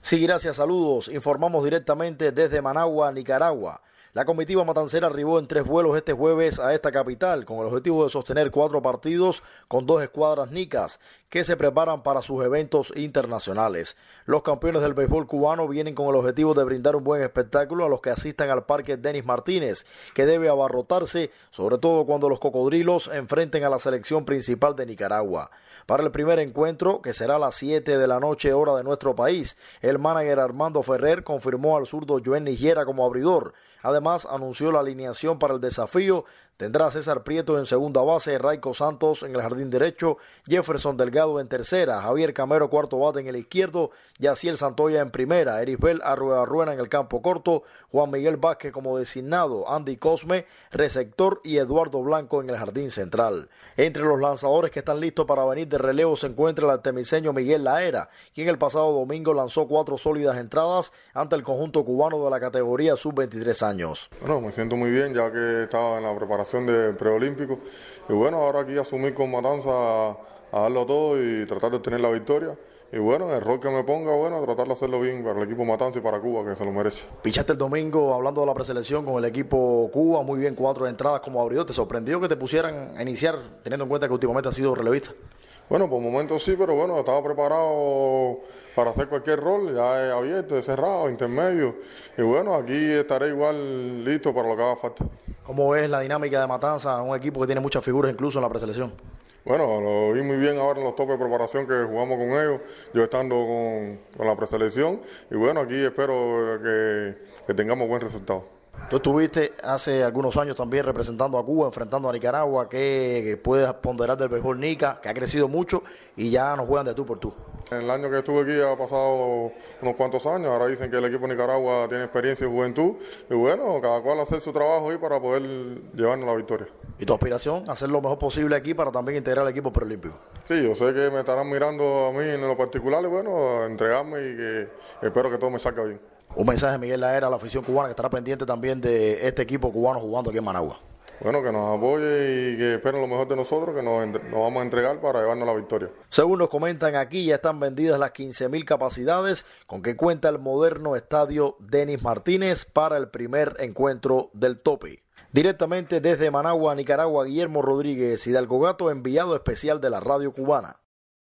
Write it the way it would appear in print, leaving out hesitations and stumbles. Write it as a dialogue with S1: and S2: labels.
S1: Sí, gracias, saludos. Informamos directamente desde Managua, Nicaragua. La comitiva matancera arribó en 3 vuelos este jueves a esta capital con el objetivo de sostener 4 partidos con 2 escuadras nicas que se preparan para sus eventos internacionales. Los campeones del béisbol cubano vienen con el objetivo de brindar un buen espectáculo a los que asistan al Parque Denis Martínez, que debe abarrotarse, sobre todo cuando los cocodrilos enfrenten a la selección principal de Nicaragua. Para el primer encuentro, que será a las 7 de la noche hora de nuestro país, el manager Armando Ferrer confirmó al zurdo Joel Nigiera como abridor. Además, anunció la alineación para el desafío. Tendrá a César Prieto en segunda base, Raico Santos en el jardín derecho, Jefferson Delgado en tercera, Javier Camero cuarto bate en el izquierdo, Yaciel Santoya en primera, Erisbel Arruena en el campo corto, Juan Miguel Vázquez como designado, Andy Cosme, receptor y Eduardo Blanco en el jardín central. Entre los lanzadores que están listos para venir de relevo se encuentra el artemiseño Miguel Laera, quien el pasado domingo lanzó 4 sólidas entradas ante el conjunto cubano de la categoría sub-23 años.
S2: Bueno, me siento muy bien ya que estaba en la preparación de preolímpico y bueno, ahora aquí asumir con Matanza a darlo todo y tratar de tener la victoria. Y bueno, el rol que me ponga, bueno, tratar de hacerlo bien para el equipo Matanza y para Cuba, que se lo merece.
S1: Pichaste el domingo, hablando de la preselección, con el equipo Cuba, muy bien, 4 entradas como abridor. ¿Te sorprendió que te pusieran a iniciar, teniendo en cuenta que últimamente has sido relevista?
S2: Bueno, por momentos sí, pero bueno, estaba preparado para hacer cualquier rol, ya he abierto, he cerrado, intermedio. Y bueno, aquí estaré igual listo para lo que haga falta.
S1: ¿Cómo ves la dinámica de Matanza, un equipo que tiene muchas figuras incluso en la preselección?
S2: Bueno, lo vi muy bien ahora en los topes de preparación que jugamos con ellos, yo estando con la preselección. Y bueno, aquí espero que tengamos buen resultado.
S1: Tú estuviste hace algunos años también representando a Cuba, enfrentando a Nicaragua, que puedes ponderar del béisbol nica, que ha crecido mucho y ya no juegan de tú por tú.
S2: En el año que estuve aquí ha pasado unos cuantos años, ahora dicen que el equipo de Nicaragua tiene experiencia y juventud, y bueno, cada cual hacer su trabajo ahí para poder llevarnos la victoria.
S1: ¿Y tu aspiración? Hacer lo mejor posible aquí para también integrar al equipo preolímpico.
S2: Sí, yo sé que me estarán mirando a mí en lo particular y bueno, entregarme y que espero que todo me salga bien.
S1: Un mensaje, Miguel Laera, a la afición cubana que estará pendiente también de este equipo cubano jugando aquí en Managua.
S2: Bueno, que nos apoye y que esperen lo mejor de nosotros, que nos vamos a entregar para llevarnos la victoria.
S1: Según nos comentan aquí, ya están vendidas las 15,000 capacidades con que cuenta el moderno estadio Denis Martínez para el primer encuentro del tope. Directamente desde Managua, Nicaragua, Guillermo Rodríguez, Hidalgo Gato, enviado especial de la radio cubana.